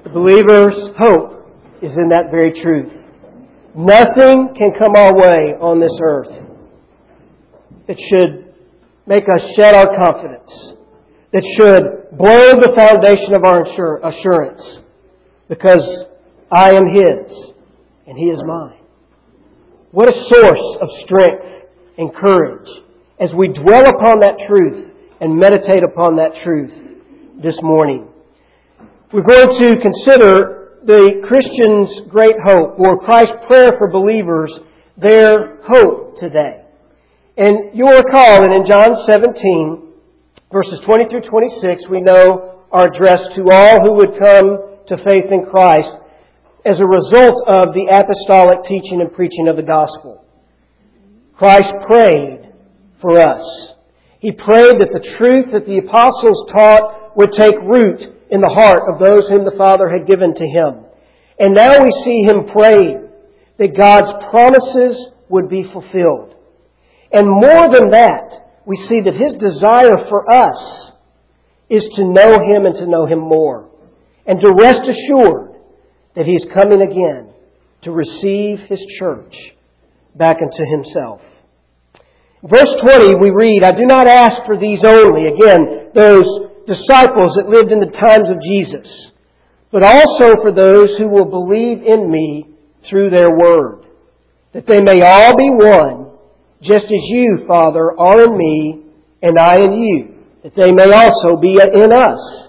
The believer's hope is in that very truth. Nothing can come our way on this earth that should make us shed our confidence, that should blow the foundation of our assurance, because I am His and He is mine. What a source of strength and courage as we dwell upon that truth and meditate upon that truth this morning. We're going to consider the Christian's great hope, or Christ's prayer for believers, their hope today. And you'll recall that in John 17, verses 20 through 26, we know are addressed to all who would come to faith in Christ as a result of the apostolic teaching and preaching of the gospel. Christ prayed for us. He prayed that the truth that the apostles taught would take root in the heart of those whom the Father had given to Him. And now we see Him praying that God's promises would be fulfilled. And more than that, we see that His desire for us is to know Him and to know Him more. And to rest assured that He is coming again to receive His church back into Himself. Verse 20 we read, I do not ask for these only. Again, those disciples that lived in the times of Jesus, but also for those who will believe in Me through their word, that they may all be one, just as You, Father, are in Me and I in You, that they may also be in us.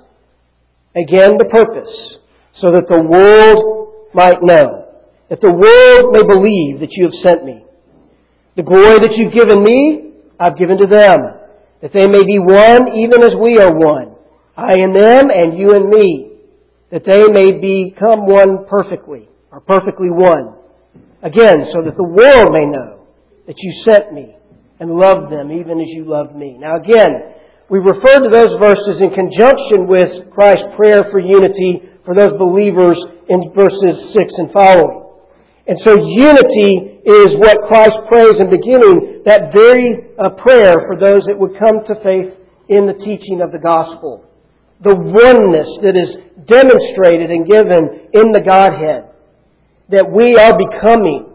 Again, the purpose, so that the world might know, that the world may believe that You have sent Me. The glory that You've given Me, I've given to them, that they may be one even as We are one, I in them and You in Me, that they may become one perfectly, or perfectly one. Again, so that the world may know that You sent Me and loved them even as You loved Me. Now again, we refer to those verses in conjunction with Christ's prayer for unity for those believers in verses 6 and following. And so unity is what Christ prays in beginning that very prayer for those that would come to faith in the teaching of the gospel. The oneness that is demonstrated and given in the Godhead, that we are becoming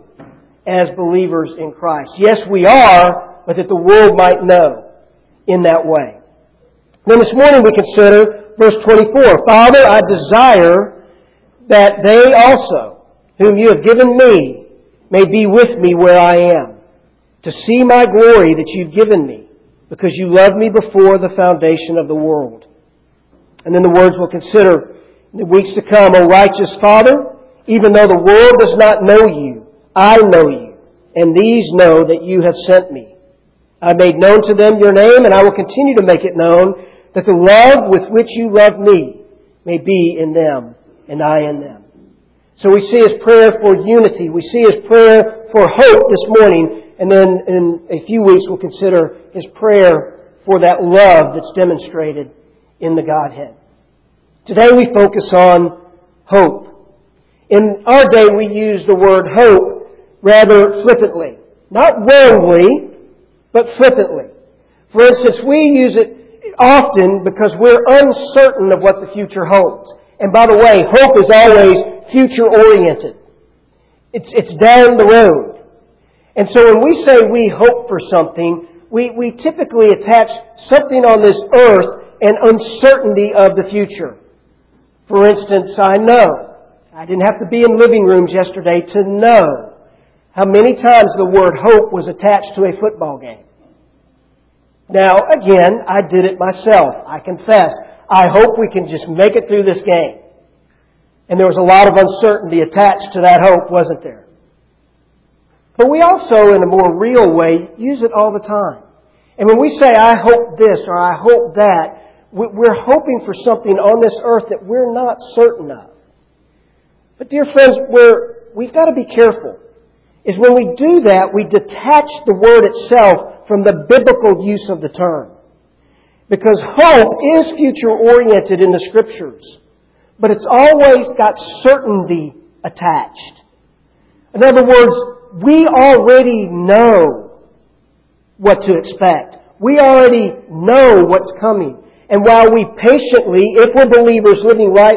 as believers in Christ. Yes, we are, but that the world might know in that way. Then this morning we consider verse 24. Father, I desire that they also, whom You have given Me, may be with Me where I am, to see My glory that You've given Me, because You loved Me before the foundation of the world. And then the words we'll consider in the weeks to come. O righteous Father, even though the world does not know You, I know You, and these know that You have sent Me. I made known to them Your name, and I will continue to make it known, that the love with which You loved Me may be in them, and I in them. So we see His prayer for unity. We see His prayer for hope this morning. And then in a few weeks we'll consider His prayer for that love that's demonstrated in the Godhead. Today we focus on hope. In our day we use the word hope rather flippantly. Not wrongly, but flippantly. For instance, we use it often because we're uncertain of what the future holds. And by the way, hope is always future-oriented. It's down the road. And so when we say we hope for something, we typically attach something on this earth and uncertainty of the future. For instance, I didn't have to be in living rooms yesterday to know how many times the word hope was attached to a football game. Now, again, I did it myself. I confess. I hope we can just make it through this game. And there was a lot of uncertainty attached to that hope, wasn't there? But we also, in a more real way, use it all the time. And when we say, I hope this or I hope that, we're hoping for something on this earth that we're not certain of. But dear friends, we've got to be careful. Is when we do that, we detach the word itself from the biblical use of the term. Because hope is future-oriented in the Scriptures. But it's always got certainty attached. In other words, we already know what to expect. We already know what's coming. And while we patiently, if we're believers living rightly,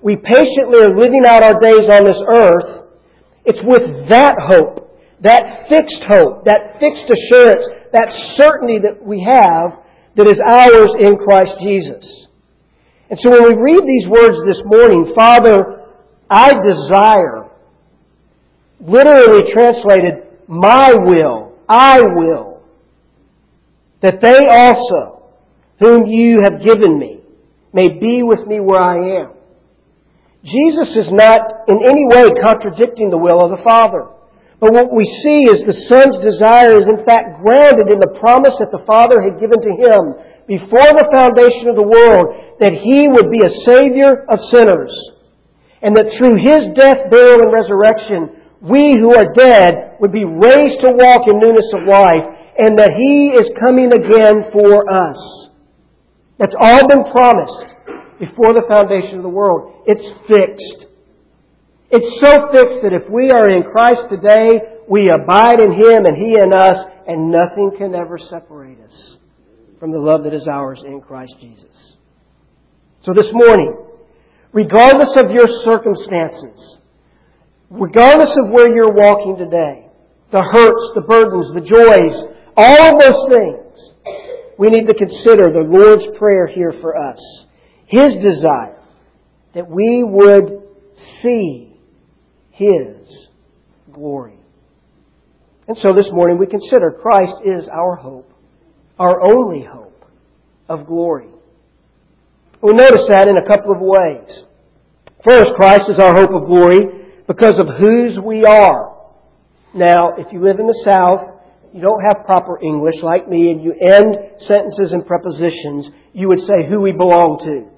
we patiently are living out our days on this earth, it's with that hope, that fixed hope, that fixed assurance, that certainty that we have that is ours in Christ Jesus. And so when we read these words this morning, Father, I desire, literally translated, my will, I will, that they also, whom you have given me, may be with me where I am. Jesus is not in any way contradicting the will of the Father. But what we see is the Son's desire is in fact grounded in the promise that the Father had given to Him before the foundation of the world, that He would be a Savior of sinners. And that through His death, burial, and resurrection, we who are dead would be raised to walk in newness of life, and that He is coming again for us. That's all been promised before the foundation of the world. It's fixed. It's so fixed that if we are in Christ today, we abide in Him and He in us, and nothing can ever separate us from the love that is ours in Christ Jesus. So this morning, regardless of your circumstances, regardless of where you're walking today, the hurts, the burdens, the joys, all of those things, we need to consider the Lord's Prayer here for us. His desire that we would see His glory. And so this morning we consider Christ is our hope, our only hope of glory. We notice that in a couple of ways. First, Christ is our hope of glory because of whose we are. Now, if you live in the South, you don't have proper English like me, and you end sentences and prepositions, you would say who we belong to.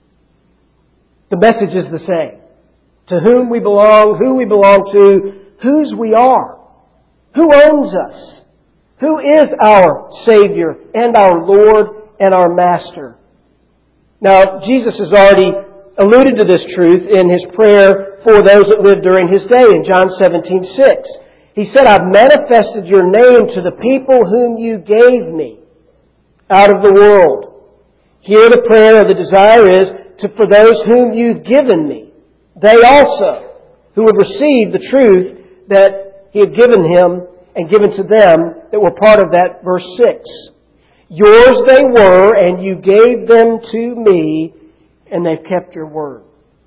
The message is the same. To whom we belong, who we belong to, whose we are. Who owns us? Who is our Savior and our Lord and our Master? Now, Jesus has already alluded to this truth in His prayer for those that lived during His day in John 17:6. He said, I've manifested your name to the people whom you gave me out of the world. Here the prayer or the desire is for those whom you've given me. They also, who have received the truth that He had given Him and given to them that were part of that verse 6. Yours they were, and you gave them to me, and they've kept your word.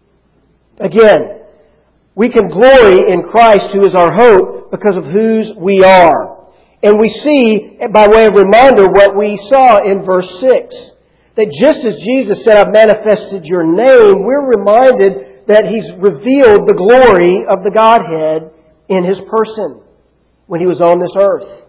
Again, we can glory in Christ, who is our hope, because of whose we are. And we see, by way of reminder, what we saw in verse 6. That just as Jesus said, I've manifested your name, we're reminded that He's revealed the glory of the Godhead in His person when He was on this earth.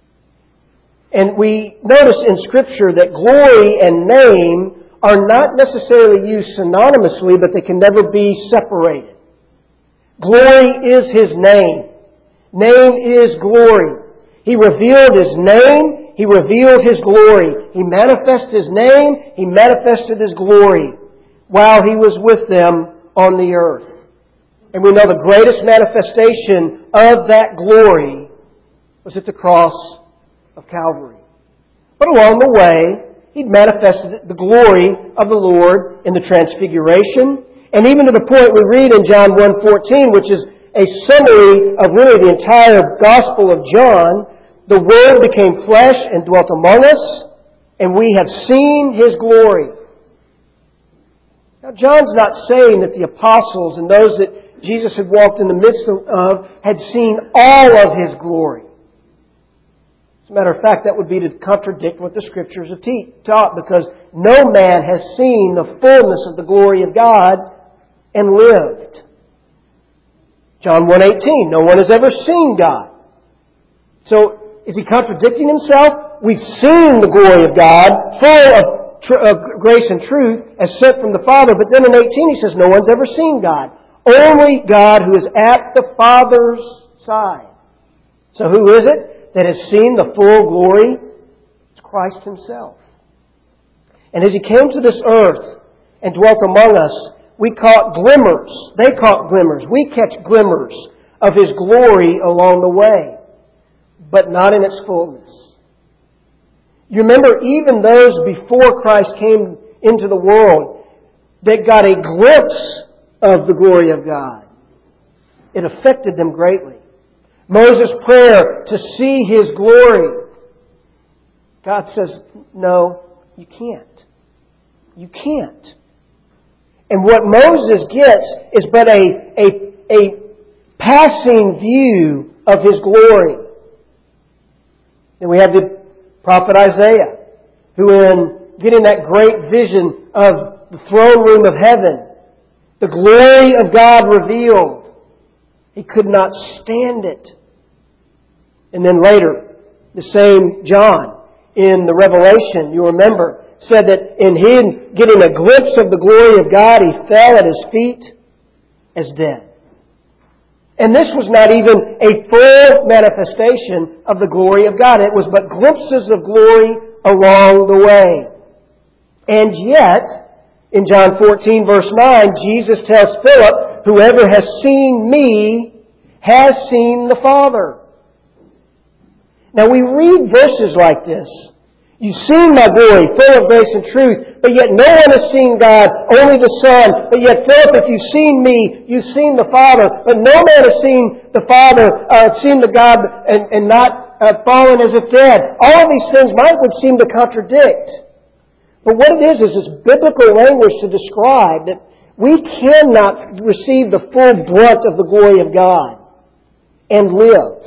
And we notice in Scripture that glory and name are not necessarily used synonymously, but they can never be separated. Glory is His name. Name is glory. He revealed His name. He revealed His glory. He manifested His name. He manifested His glory while He was with them on the earth. And we know the greatest manifestation of that glory was at the cross of Calvary. But along the way, He manifested the glory of the Lord in the Transfiguration, and even to the point we read in John 1:14, which is a summary of really the entire Gospel of John, the Word became flesh and dwelt among us, and we have seen His glory. Now, John's not saying that the apostles and those that Jesus had walked in the midst of had seen all of His glory. As a matter of fact, that would be to contradict what the Scriptures have taught, because no man has seen the fullness of the glory of God and lived. John 1:18, no one has ever seen God. So, is He contradicting Himself? We've seen the glory of God, full of grace and truth, as sent from the Father. But then in 18 He says, no one's ever seen God. Only God who is at the Father's side. So who is it that has seen the full glory? It's Christ Himself. And as He came to this earth and dwelt among us, we caught glimmers. They caught glimmers. We catch glimmers of His glory along the way, but not in its fullness. You remember, even those before Christ came into the world that got a glimpse of the glory of God. It affected them greatly. Moses' prayer to see His glory. God says, no, you can't. You can't. And what Moses gets is but a passing view of His glory. Then we have the prophet Isaiah, who in getting that great vision of the throne room of heaven, the glory of God revealed, he could not stand it. And then later, the same John in the Revelation, you remember, said that in him getting a glimpse of the glory of God, he fell at His feet as dead. And this was not even a full manifestation of the glory of God. It was but glimpses of glory along the way. And yet, in John 14, verse 9, Jesus tells Philip, whoever has seen me has seen the Father. Now we read verses like this. You've seen my glory, full of grace and truth, but yet no one has seen God, only the Son. But yet, Philip, if you've seen me, you've seen the Father. But no man has seen the Father, seen the God, and not fallen as if dead. All of these things would seem to contradict. But what it is this biblical language to describe that we cannot receive the full brunt of the glory of God and live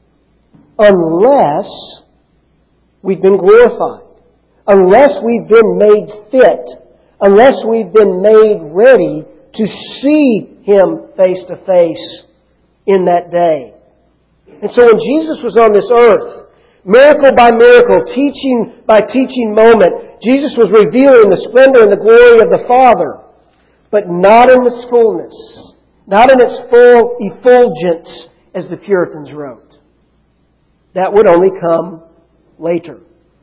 unless we've been glorified, unless we've been made fit, unless we've been made ready to see Him face to face in that day. And so when Jesus was on this earth, miracle by miracle, teaching by teaching moment, Jesus was revealing the splendor and the glory of the Father, but not in its fullness, not in its full effulgence, as the Puritans wrote. That would only come later.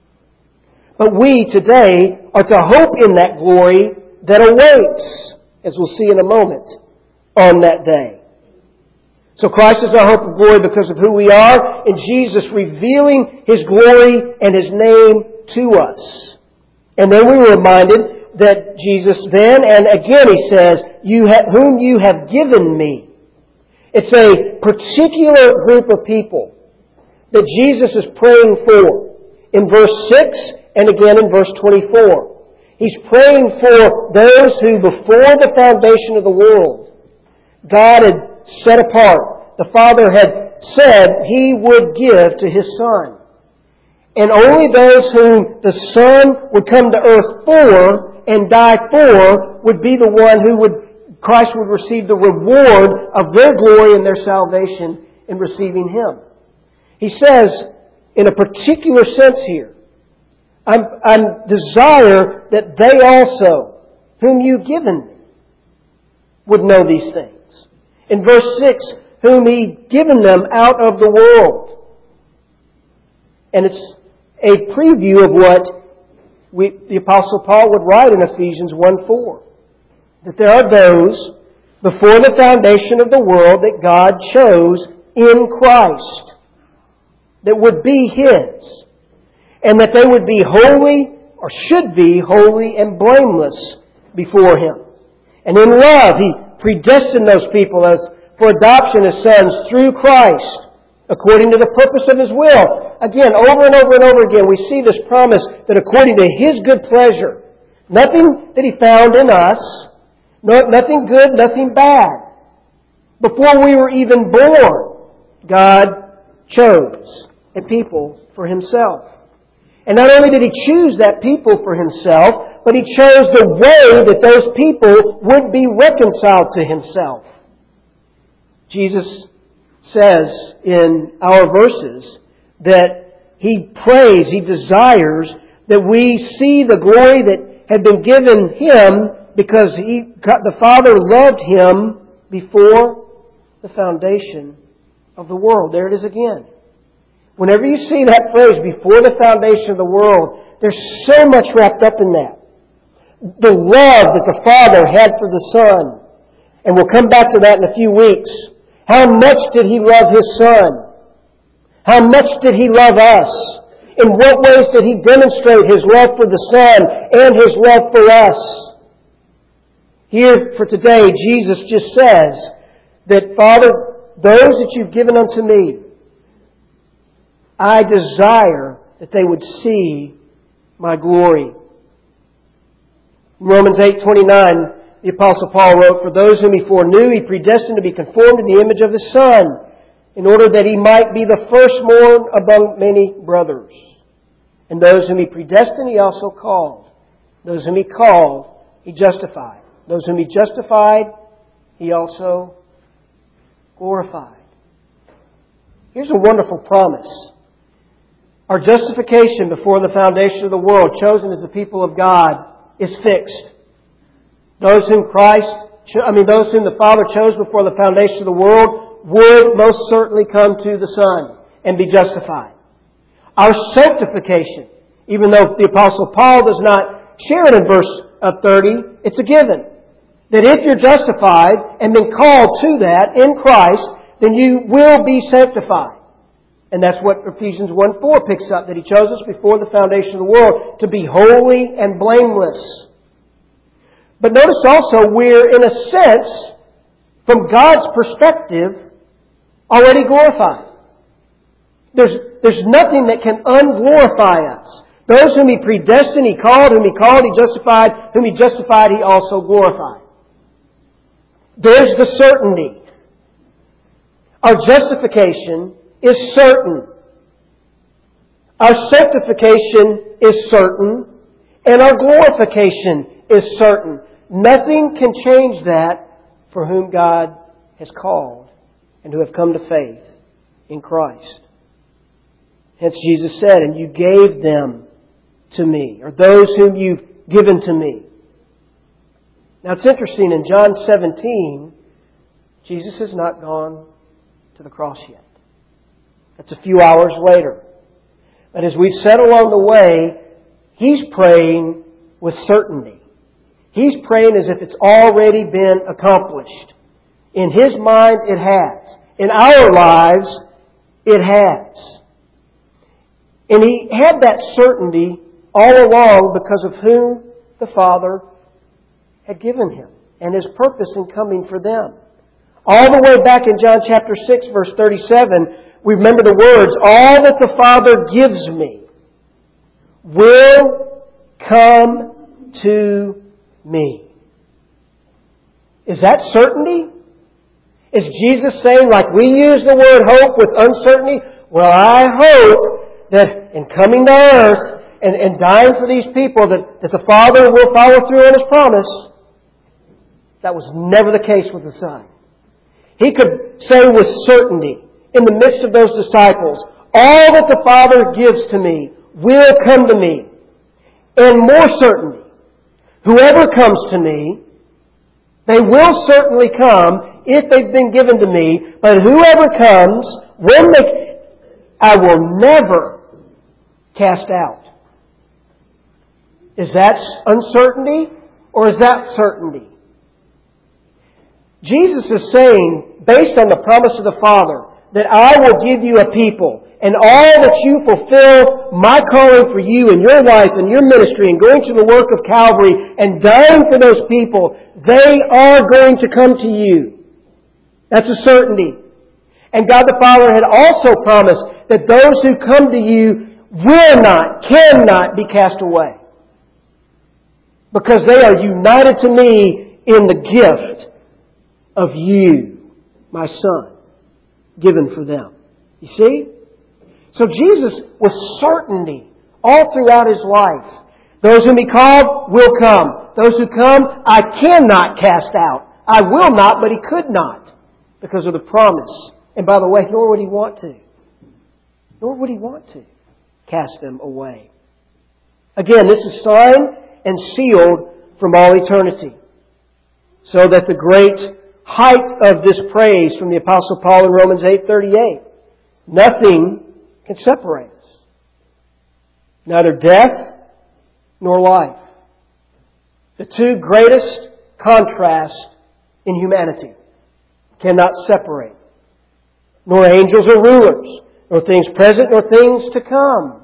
But we today are to hope in that glory that awaits, as we'll see in a moment, on that day. So Christ is our hope of glory because of who we are, and Jesus revealing His glory and His name to us. And then we were reminded that Jesus then, and again He says, whom you have given me. It's a particular group of people that Jesus is praying for. In verse 6 and again in verse 24. He's praying for those who before the foundation of the world God had set apart. The Father had said He would give to His Son. And only those whom the Son would come to earth for and die for would be the one Christ would receive the reward of their glory and their salvation in receiving Him. He says, in a particular sense here, I desire that they also, whom you've given me, would know these things. In verse 6, whom He'd given them out of the world. And it's a preview of what the Apostle Paul would write in Ephesians 1:4. That there are those before the foundation of the world that God chose in Christ that would be His, and that they would be holy, or should be holy and blameless before Him. And in love, He predestined those people as for adoption as sons through Christ, according to the purpose of His will. Again, over and over and over again, we see this promise that according to His good pleasure, nothing that He found in us, nothing good, nothing bad. Before we were even born, God chose a people for Himself. And not only did He choose that people for Himself, but He chose the way that those people would be reconciled to Himself. Jesus says in our verses that He prays, He desires that we see the glory that had been given Him because the Father loved Him before the foundation of the world. There it is again. Whenever you see that phrase, before the foundation of the world, there's so much wrapped up in that. The love that the Father had for the Son. And we'll come back to that in a few weeks. How much did He love His Son? How much did He love us? In what ways did He demonstrate His love for the Son and His love for us? Here for today, Jesus just says that, Father, those that you've given unto me, I desire that they would see my glory. In Romans 8:29, the Apostle Paul wrote, "For those whom He foreknew, He predestined to be conformed to the image of His Son, in order that He might be the firstborn among many brothers. And those whom He predestined, He also called. Those whom He called, He justified. Those whom He justified, He also glorified." Here's a wonderful promise. Our justification before the foundation of the world, chosen as the people of God, is fixed. Those whom the Father chose before the foundation of the world would most certainly come to the Son and be justified. Our sanctification, even though the Apostle Paul does not share it in verse 30, it's a given. That if you're justified and been called to that in Christ, then you will be sanctified. And that's what Ephesians 1:4 picks up, that He chose us before the foundation of the world to be holy and blameless. But notice also we're, in a sense, from God's perspective, already glorified. There's nothing that can unglorify us. Those whom He predestined, He called. Whom He called, He justified. Whom He justified, He also glorified. There's the certainty. Our justification is certain. Our sanctification is certain. And our glorification is certain. Nothing can change that for whom God has called and who have come to faith in Christ. Hence Jesus said, "And you gave them to me," or those whom you've given to me. Now it's interesting, in John 17, Jesus has not gone to the cross yet. That's a few hours later. But as we've said along the way, He's praying with certainty. He's praying as if it's already been accomplished. In His mind, it has. In our lives, it has. And He had that certainty all along because of whom the Father had given Him and His purpose in coming for them. All the way back in John chapter 6, verse 37, we remember the words, "All that the Father gives me will come to me." Is that certainty? Is Jesus saying, like we use the word hope with uncertainty, well, I hope that in coming to earth and dying for these people that the Father will follow through on His promise? That was never the case with the Son. He could say with certainty in the midst of those disciples, "All that the Father gives to me will come to me." And more certainty, whoever comes to me, they will certainly come if they've been given to me. But whoever comes, I will never cast out. Is that uncertainty or is that certainty? Jesus is saying, based on the promise of the Father, that I will give you a people, and all that you fulfill my calling for you and your life and your ministry and going to the work of Calvary and dying for those people, they are going to come to you. That's a certainty. And God the Father had also promised that those who come to you cannot be cast away. Because they are united to me in the gift of you, my Son, given for them. You see? So Jesus was certainty all throughout His life. Those whom He called will come. Those who come, I cannot cast out. I will not, but He could not because of the promise. And by the way, nor would He want to. Nor would He want to cast them away. Again, this is signed and sealed from all eternity. So that the great height of this praise from the Apostle Paul in Romans 8:38, nothing can separate us. Neither death nor life. The two greatest contrasts in humanity cannot separate. Nor angels or rulers, nor things present nor things to come.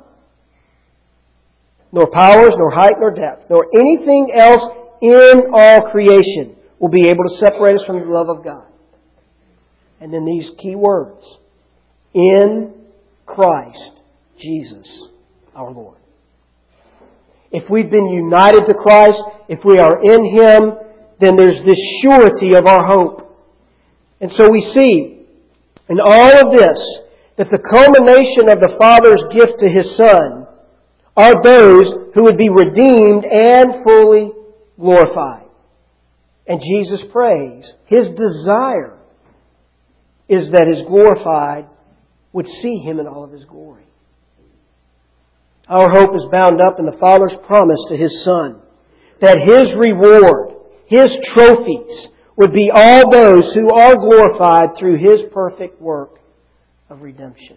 Nor powers, nor height, nor depth, nor anything else in all creation will be able to separate us from the love of God. And then these key words, in Christ Jesus our Lord. If we've been united to Christ, if we are in Him, then there's this surety of our hope. And so we see in all of this that the culmination of the Father's gift to His Son are those who would be redeemed and fully glorified. And Jesus prays, His desire is that His glorified would see Him in all of His glory. Our hope is bound up in the Father's promise to His Son that His reward, His trophies, would be all those who are glorified through His perfect work of redemption.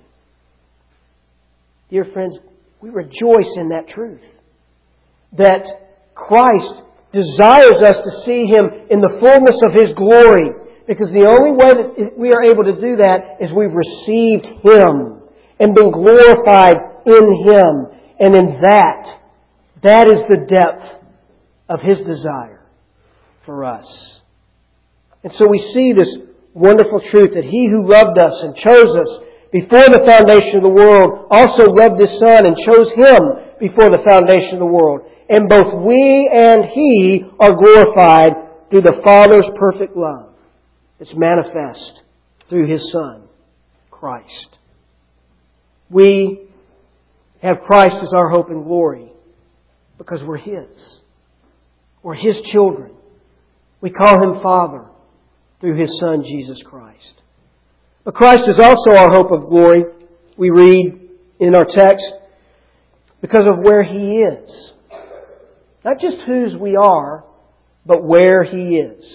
Dear friends, we rejoice in that truth. That Christ desires us to see Him in the fullness of His glory. Because the only way that we are able to do that is we've received Him and been glorified in Him. And in that is the depth of His desire for us. And so we see this wonderful truth that He who loved us and chose us before the foundation of the world also loved His Son and chose Him before the foundation of the world. And both we and He are glorified through the Father's perfect love. It's manifest through His Son, Christ. We have Christ as our hope and glory because we're His. We're His children. We call Him Father through His Son, Jesus Christ. But Christ is also our hope of glory, we read in our text, because of where He is. Not just whose we are, but where He is.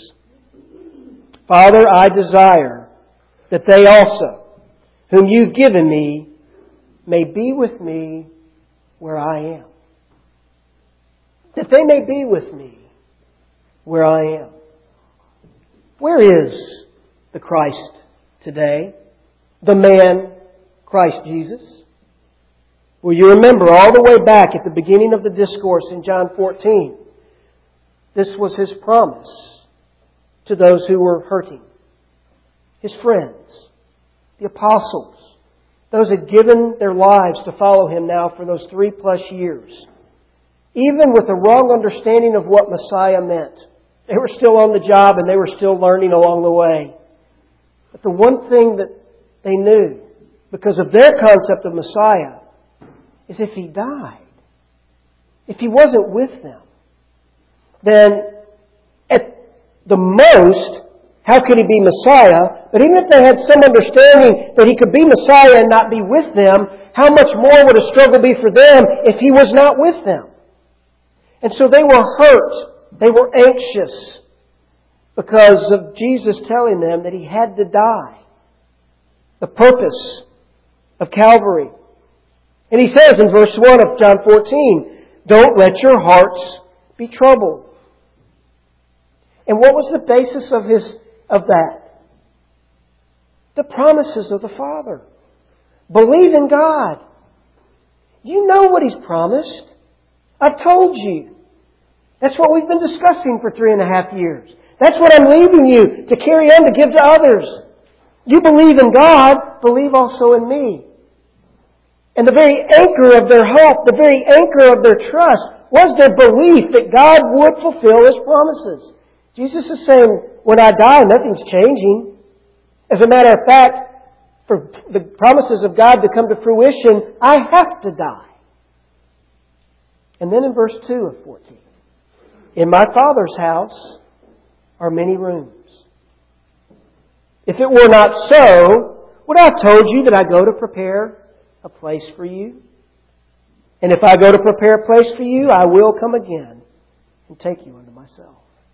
Father, I desire that they also, whom You've given Me, may be with Me where I am. That they may be with Me where I am. Where is the Christ today? The man, Christ Jesus? Well, you remember all the way back at the beginning of the discourse in John 14. This was His promise to those who were hurting. His friends, the apostles, those who had given their lives to follow Him now for those 3+ years. Even with a wrong understanding of what Messiah meant. They were still on the job and they were still learning along the way. But the one thing that they knew, because of their concept of Messiah, is if He died, if He wasn't with them, then at the most, how could He be Messiah? But even if they had some understanding that He could be Messiah and not be with them, how much more would a struggle be for them if He was not with them? And so they were hurt. They were anxious because of Jesus telling them that He had to die. The purpose of Calvary. And He says in verse 1 of John 14, don't let your hearts be troubled. And what was the basis of that? The promises of the Father. Believe in God. You know what He's promised. I've told you. That's what we've been discussing for 3.5 years. That's what I'm leaving you to carry on to give to others. You believe in God, believe also in Me. And the very anchor of their hope, the very anchor of their trust, was their belief that God would fulfill His promises. Jesus is saying, when I die, nothing's changing. As a matter of fact, for the promises of God to come to fruition, I have to die. And then in verse 2 of 14, in My Father's house are many rooms. If it were not so, would I have told you that I go to prepare a place for you? And if I go to prepare a place for you, I will come again and take you unto Myself.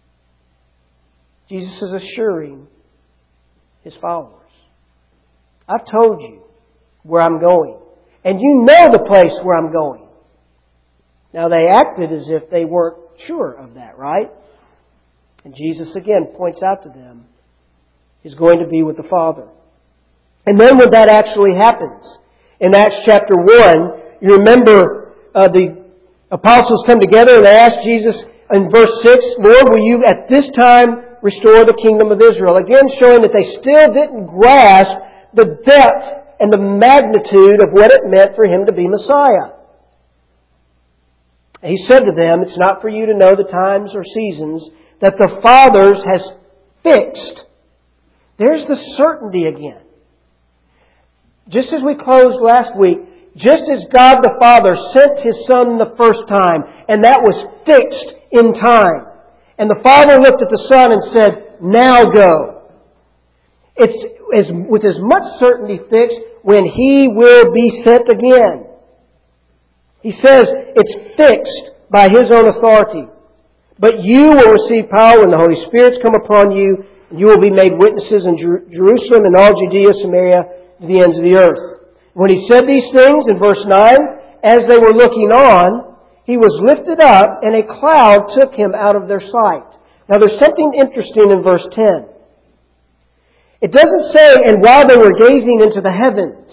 Jesus is assuring His followers, I've told you where I'm going. And you know the place where I'm going. Now they acted as if they weren't sure of that, right? And Jesus again points out to them He's going to be with the Father. And then when that actually happens, in Acts chapter 1, you remember the apostles come together and they ask Jesus in verse 6, Lord, will You at this time restore the kingdom of Israel. Again, showing that they still didn't grasp the depth and the magnitude of what it meant for Him to be Messiah. He said to them, it's not for you to know the times or seasons that the Father has fixed. There's the certainty again. Just as we closed last week, just as God the Father sent His Son the first time, and that was fixed in time. And the Father looked at the Son and said, now go. It's with as much certainty fixed when He will be sent again. He says it's fixed by His own authority. But you will receive power when the Holy Spirit's come upon you, and you will be made witnesses in Jerusalem and all Judea, Samaria, to the ends of the earth. When He said these things in verse 9, as they were looking on, He was lifted up and a cloud took Him out of their sight. Now there's something interesting in verse 10. It doesn't say, and while they were gazing into the heavens.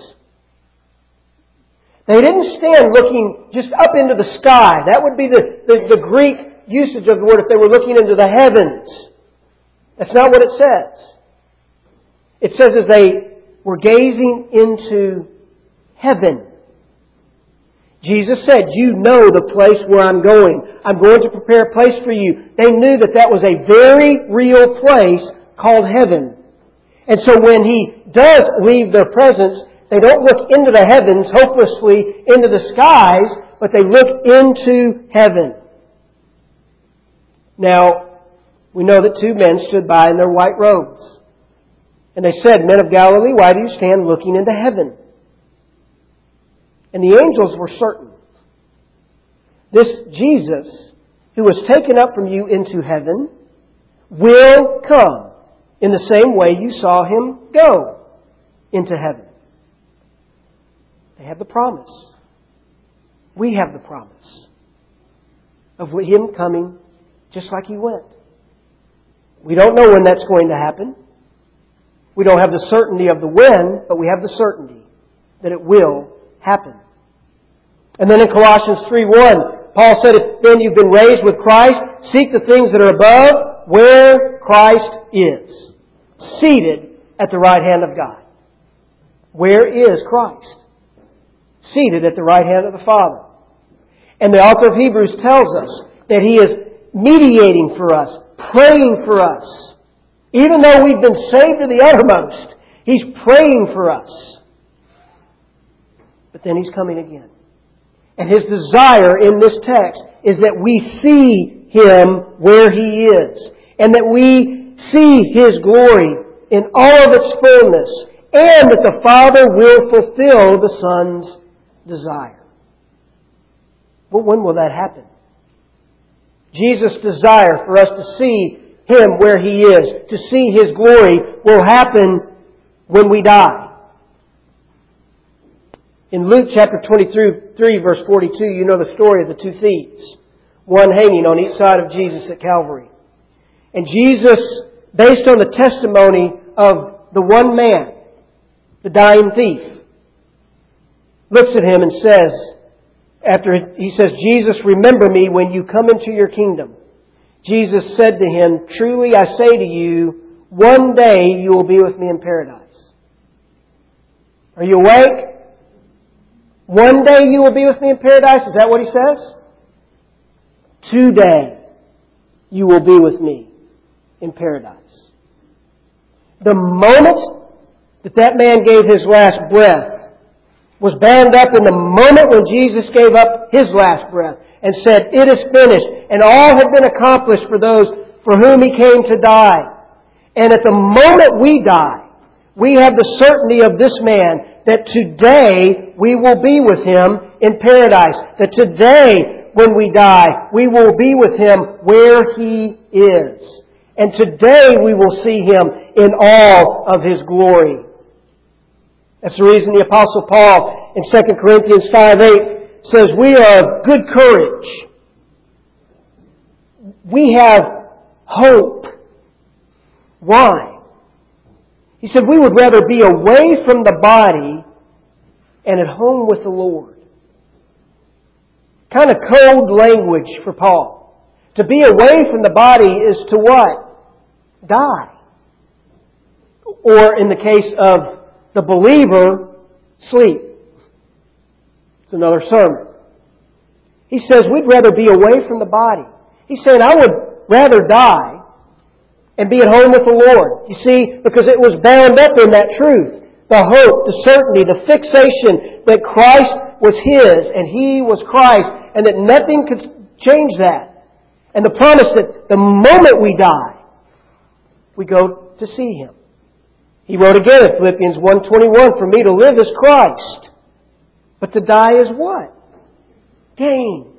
They didn't stand looking just up into the sky. That would be the Greek usage of the word if they were looking into the heavens. That's not what it says. It says as they were gazing into heaven. Jesus said, you know the place where I'm going. I'm going to prepare a place for you. They knew that that was a very real place called heaven. And so when He does leave their presence, they don't look into the heavens, hopelessly into the skies, but they look into heaven. Now, we know that two men stood by in their white robes. And they said, Men of Galilee, why do you stand looking into heaven? And the angels were certain. This Jesus, who was taken up from you into heaven, will come in the same way you saw Him go into heaven. They have the promise. We have the promise of Him coming just like He went. We don't know when that's going to happen. We don't have the certainty of the when, but we have the certainty that it will happen. And then in Colossians 3:1, Paul said, if then you've been raised with Christ, seek the things that are above, where Christ is, seated at the right hand of God. Where is Christ? Seated at the right hand of the Father. And the author of Hebrews tells us that He is mediating for us, praying for us. Even though we've been saved to the uttermost, He's praying for us. But then He's coming again. And His desire in this text is that we see Him where He is. And that we see His glory in all of its fullness. And that the Father will fulfill the Son's desire. Well, when will that happen? Jesus' desire for us to see Him where He is, to see His glory, will happen when we die. In Luke chapter 23, verse 42, you know the story of the two thieves. One hanging on each side of Jesus at Calvary. And Jesus, based on the testimony of the one man, the dying thief, looks at him and says, after he says, Jesus, remember me when you come into your kingdom. Jesus said to him, truly I say to you, one day you will be with me in paradise. Are you awake? One day you will be with me in paradise. Is that what He says? Today you will be with me in paradise. The moment that man gave his last breath was bound up in the moment when Jesus gave up His last breath and said, it is finished. And all had been accomplished for those for whom He came to die. And at the moment we die, we have the certainty of this man that today we will be with Him in paradise. That today when we die, we will be with Him where He is. And today we will see Him in all of His glory. That's the reason the Apostle Paul in 2 Corinthians 5:8 says, we are of good courage. We have hope. Why? He said we would rather be away from the body and at home with the Lord. Kind of cold language for Paul. To be away from the body is to what? die. Or in the case of the believer, sleep. It's another sermon. He says we'd rather be away from the body. He's saying I would rather die and be at home with the Lord. You see, because it was bound up in that truth. The hope, the certainty, the fixation that Christ was His and He was Christ, and that nothing could change that. And the promise that the moment we die, we go to see Him. He wrote again in Philippians 1:21, "For me to live is Christ, but to die is what? Gain."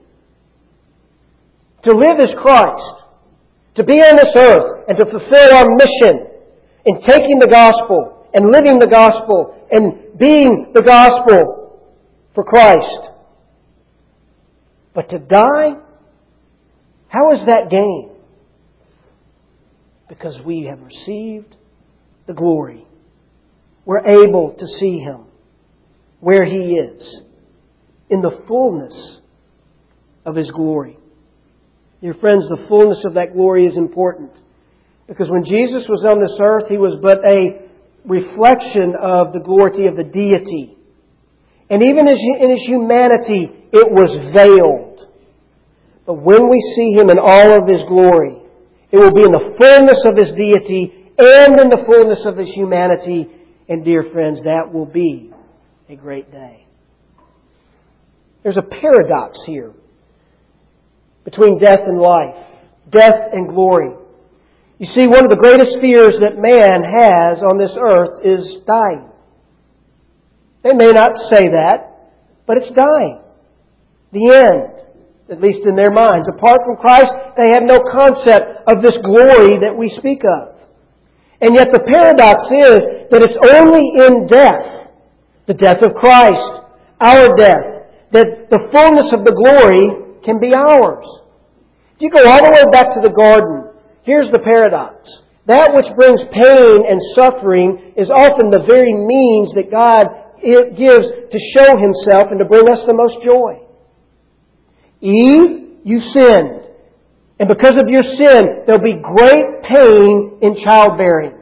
To live is Christ. To be on this earth and to fulfill our mission in taking the gospel and living the gospel and being the gospel for Christ. But to die, how is that gain? Because we have received the glory. We're able to see Him where He is, in the fullness of His glory. Dear friends, the fullness of that glory is important. Because when Jesus was on this earth, He was but a reflection of the glory of the deity. And even in His humanity, it was veiled. But when we see Him in all of His glory, it will be in the fullness of His deity and in the fullness of His humanity. And dear friends, that will be a great day. There's a paradox here between death and life, death and glory. You see, one of the greatest fears that man has on this earth is dying. They may not say that, but it's dying. The end, at least in their minds. Apart from Christ, they have no concept of this glory that we speak of. And yet the paradox is that it's only in death, the death of Christ, our death, that the fullness of the glory can be ours. If you go all the way back to the garden, here's the paradox. That which brings pain and suffering is often the very means that God gives to show Himself and to bring us the most joy. Eve, you sinned. And because of your sin, there'll be great pain in childbearing.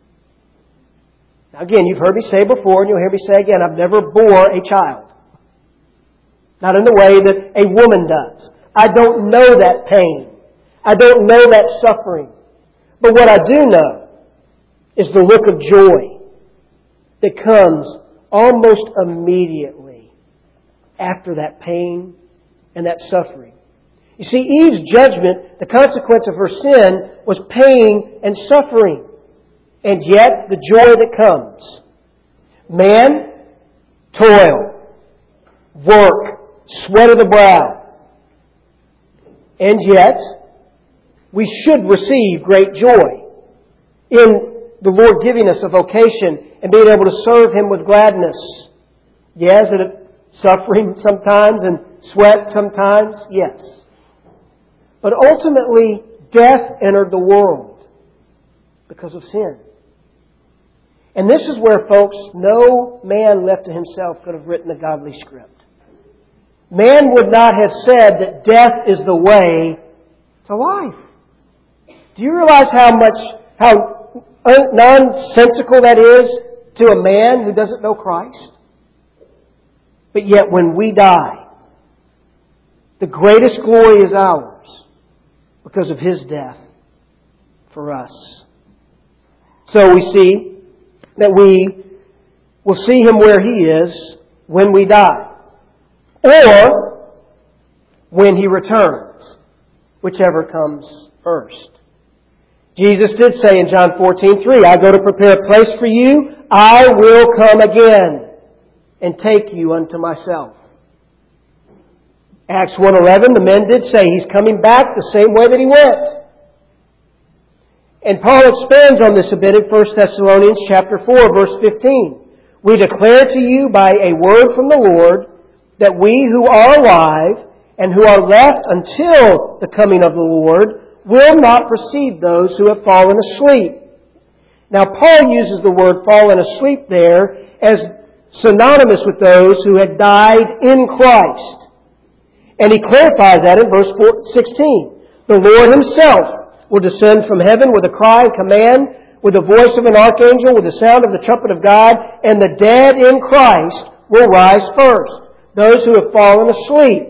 Now again, you've heard me say before, and you'll hear me say again, I've never bore a child. Not in the way that a woman does. I don't know that pain. I don't know that suffering. But what I do know is the look of joy that comes almost immediately after that pain and that suffering. You see, Eve's judgment, the consequence of her sin, was pain and suffering. And yet, the joy that comes. Man, toil, work, sweat of the brow. And yet, we should receive great joy in the Lord giving us a vocation and being able to serve Him with gladness. Yes, and suffering sometimes and sweat sometimes, yes. But ultimately, death entered the world because of sin. And this is where, folks, no man left to himself could have written a godly script. Man would not have said that death is the way to life. Do you realize how nonsensical that is to a man who doesn't know Christ? But yet when we die, the greatest glory is ours because of His death for us. So we see that we will see Him where He is when we die. Or when He returns, whichever comes first. Jesus did say in John 14:3, I go to prepare a place for you. I will come again and take you unto myself. Acts 1:11, the men did say He's coming back the same way that He went. And Paul expands on this a bit in 1 Thessalonians chapter 4, verse 15. We declare to you by a word from the Lord that we who are alive and who are left until the coming of the Lord will not precede those who have fallen asleep. Now Paul uses the word fallen asleep there as synonymous with those who had died in Christ. And he clarifies that in verse 16. The Lord Himself, will descend from heaven with a cry and command, with the voice of an archangel, with the sound of the trumpet of God, and the dead in Christ will rise first, those who have fallen asleep.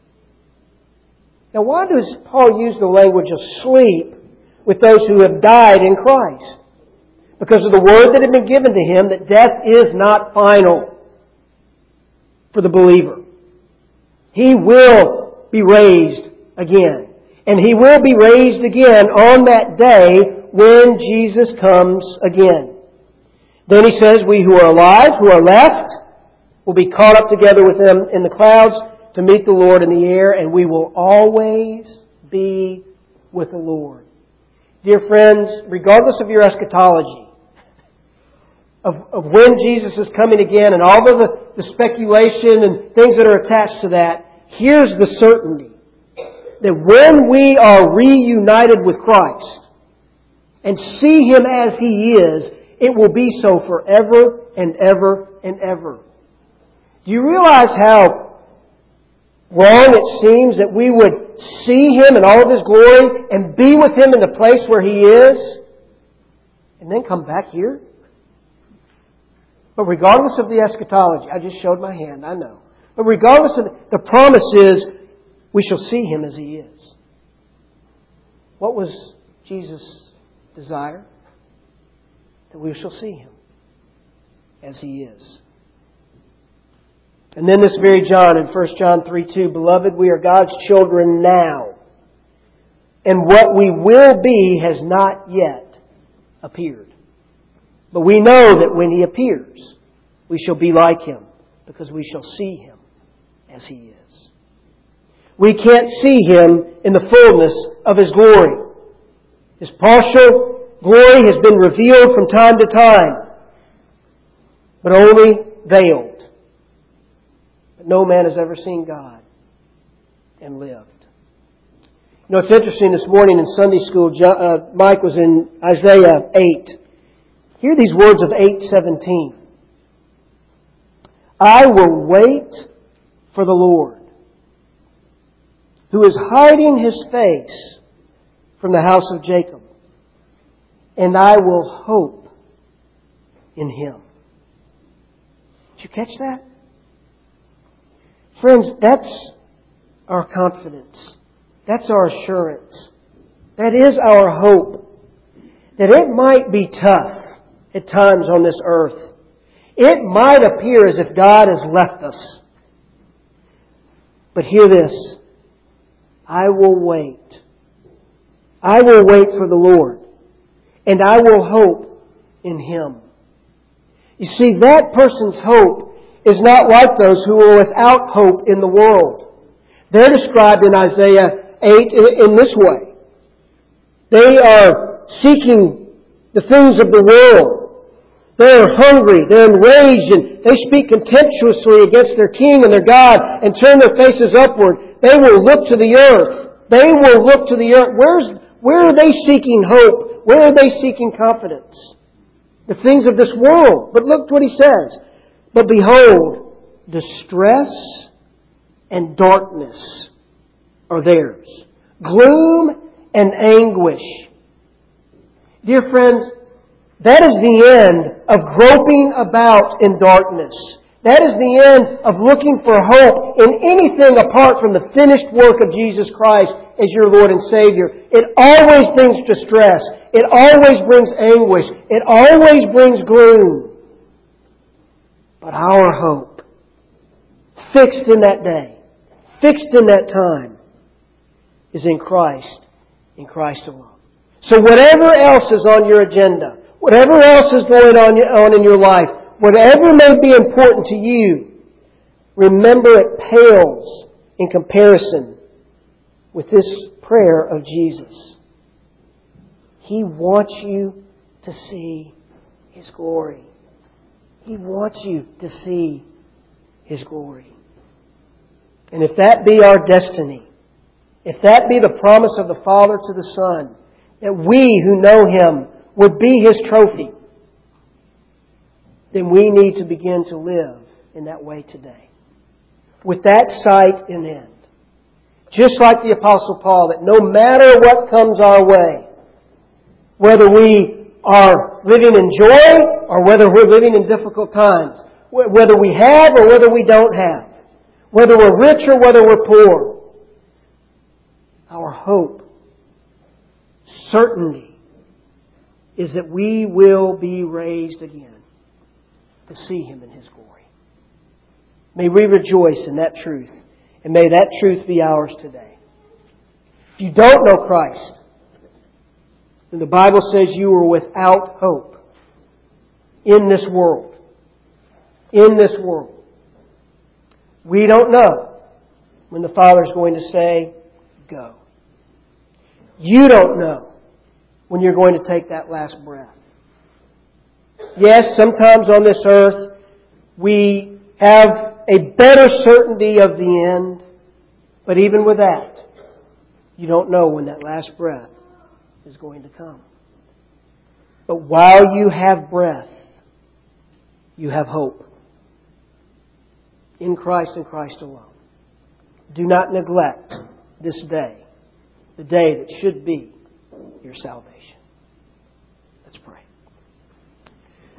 Now, why does Paul use the language of sleep with those who have died in Christ? Because of the word that had been given to him that death is not final for the believer. He will be raised again. And He will be raised again on that day when Jesus comes again. Then he says, we who are alive, who are left, will be caught up together with Him in the clouds to meet the Lord in the air, and we will always be with the Lord. Dear friends, regardless of your eschatology, of when Jesus is coming again and all of the speculation and things that are attached to that, here's the certainty. That when we are reunited with Christ and see Him as He is, it will be so forever and ever and ever. Do you realize how wrong it seems that we would see Him in all of His glory and be with Him in the place where He is and then come back here? But regardless of the eschatology, I just showed my hand, I know. But regardless of the promise is, we shall see Him as He is. What was Jesus' desire? That we shall see Him as He is. And then this very John in 1 John 3:2, Beloved, we are God's children now, and what we will be has not yet appeared. But we know that when He appears, we shall be like Him, because we shall see Him as He is. We can't see Him in the fullness of His glory. His partial glory has been revealed from time to time, but only veiled. But no man has ever seen God and lived. You know, it's interesting, this morning in Sunday school, Mike was in Isaiah 8. Hear these words of 8:17. I will wait for the Lord, who is hiding His face from the house of Jacob, and I will hope in Him. Did you catch that? Friends, that's our confidence. That's our assurance. That is our hope. That it might be tough at times on this earth. It might appear as if God has left us. But hear this. I will wait. I will wait for the Lord. And I will hope in Him. You see, that person's hope is not like those who are without hope in the world. They're described in Isaiah 8 in this way. They are seeking the things of the world. They are hungry, they're enraged, and they speak contemptuously against their king and their God and turn their faces upward. They will look to the earth. They will look to the earth. Where are they seeking hope? Where are they seeking confidence? The things of this world. But look what he says. But behold, distress and darkness are theirs. Gloom and anguish. Dear friends, that is the end of groping about in darkness. That is the end of looking for hope in anything apart from the finished work of Jesus Christ as your Lord and Savior. It always brings distress. It always brings anguish. It always brings gloom. But our hope, fixed in that day, fixed in that time, is in Christ alone. So whatever else is on your agenda, whatever else is going on in your life, whatever may be important to you, remember it pales in comparison with this prayer of Jesus. He wants you to see His glory. He wants you to see His glory. And if that be our destiny, if that be the promise of the Father to the Son, that we who know Him would be His trophy, then we need to begin to live in that way today. With that sight in end. just like the Apostle Paul, that no matter what comes our way, whether we are living in joy or whether we're living in difficult times, whether we have or whether we don't have, whether we're rich or whether we're poor, our hope, certainty, is that we will be raised again to see Him in His glory. May we rejoice in that truth, and may that truth be ours today. If you don't know Christ, then the Bible says you are without hope in this world. In this world. We don't know when the Father is going to say, go. You don't know when you're going to take that last breath. Yes, sometimes on this earth we have a better certainty of the end, but even with that, you don't know when that last breath is going to come. But while you have breath, you have hope. In Christ and Christ alone. Do not neglect this day, the day that should be your salvation. Let's pray.